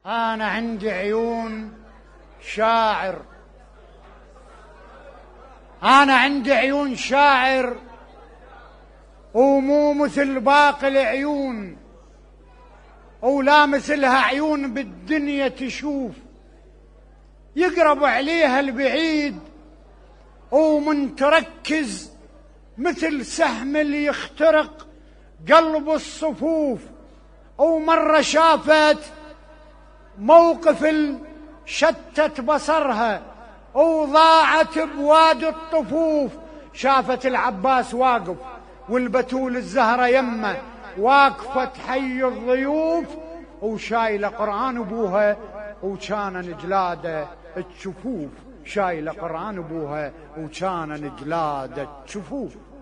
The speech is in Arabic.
أنا عندي عيون شاعر، أنا عندي عيون شاعر ومو مثل باقي العيون، ولا مثلها عيون بالدنيا تشوف، يقرب عليها البعيد ومن تركز مثل سهم اللي يخترق قلب الصفوف. ومرة شافت موقف شتت بصرها وضاعت بوادي الطفوف، شافت العباس واقف والبتول الزهرة يمه واقفة تحيي الضيوف، وشايلة قرآن أبوها وكان نجلادة الشفوف، شايلة قرآن أبوها وكان نجلادة الشفوف.